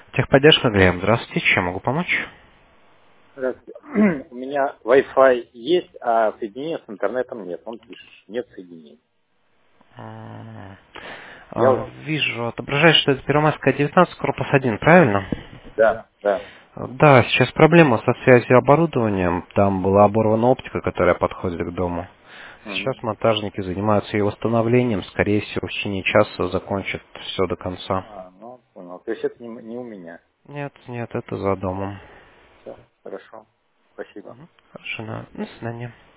Техподдержка, Глеб. Здравствуйте. Чем могу помочь? Здравствуйте. У меня Wi-Fi есть, а соединения с интернетом нет. Он пишет, нет соединений. М, Я вот... Вижу, отображает, что это Первомайская 19, корпус 1, правильно? Да, да. Да, сейчас проблема со связью и оборудованием. Там была оборвана оптика, которая подходит к дому. Сейчас Мгм. монтажники занимаются ее восстановлением. Скорее всего, в течение часа закончат все до конца. Ну, понял. То есть это не у меня. Нет, нет, это за домом. Все, хорошо. Спасибо. Хорошо, до свидания.